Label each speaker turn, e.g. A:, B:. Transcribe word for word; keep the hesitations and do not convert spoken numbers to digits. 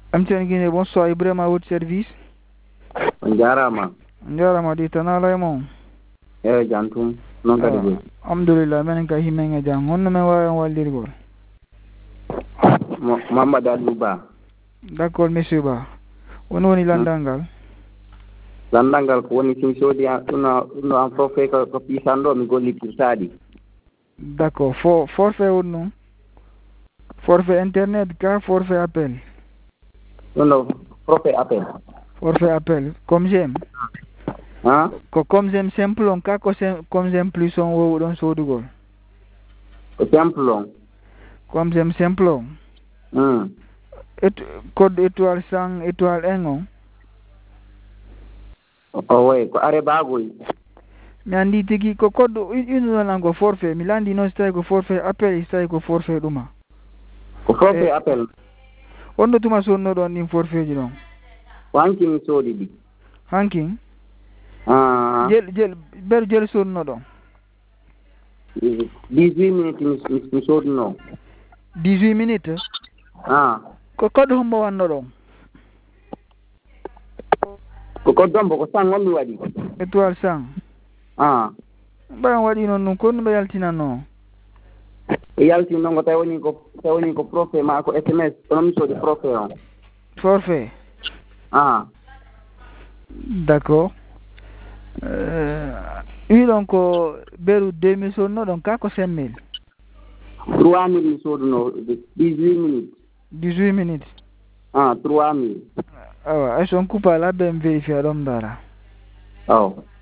A: M T N Guinée, bonsoir, Ibrahima à votre service.
B: Jarama.
A: Jarama di tanala mo.
B: Eh jantum non kadi go.
A: Alhamdulillah men ka himenga jang on men wa waldir gol.
B: Mamba Daluba.
A: D'accord monsieur Ba. On woni landangal.
B: Landangal ko woni sin sodi una una en profet ko ko pisando mi golli pisadi.
A: D'accord, for forfait ou non? Forfait internet ka forfait appel?
B: Non non, profet appel.
A: Forfait appel, comme j'aime.
B: Hein?
A: Ko comme j'aime simple on ka ko comme j'aime plus on wo don so dugol.
B: Ko simple on.
A: Comme j'aime simple on.
B: Hmm.
A: Et code étoile cent étoile un on.
B: Oh ouais, ko are bagoy.
A: Mi andi tigi ko code une nango forfait mi landi no stay ko forfait appel stay ko forfait duma.
B: Ko forfait appel.
A: On do tuma sonno don ni forfait ji non.
B: Wanki mi sodi di.
A: Hanking?
B: Ah.
A: Jel jel ber jel sonno don.
B: dix-huit minutes mi mi sodi no.
A: dix-huit minutes?
B: Ah.
A: Ko code hombo wanno don.
B: Ko ko dombo ko sang on wadi.
A: Étoile cent.
B: Ah.
A: Ba wadi non non kon be yaltina no.
B: E yalti non ko tawoni ko tawoni ko profet ma ko S M S on mi sodi profet on.
A: Forfait.
B: Ah.
A: D'accord. Euh, oui donc beru deux mille sonno donc ka ko cinq mille.
B: trois mille mi sodi no dix-huit minutes.
A: dix-huit minutes.
B: Ah, trois mille.
A: Ah ouais, est-ce qu'on coupe à la B M vérifier à l'homme d'ara?
B: Oh.